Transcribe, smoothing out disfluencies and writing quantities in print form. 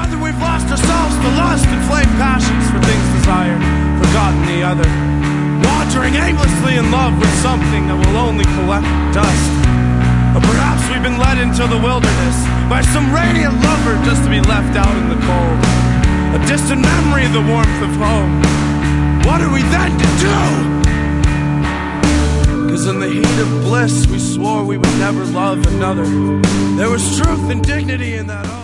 whether we've lost ourselves to lust and flame passions for things desired, forgotten the other, wandering aimlessly in love with something that will only collect dust. Or perhaps we've been led into the wilderness by some radiant lover just to be left out in the cold, a distant memory of the warmth of home. What are we then to do? 'Cause in the heat of bliss we swore we would never love another. There was truth and dignity in that.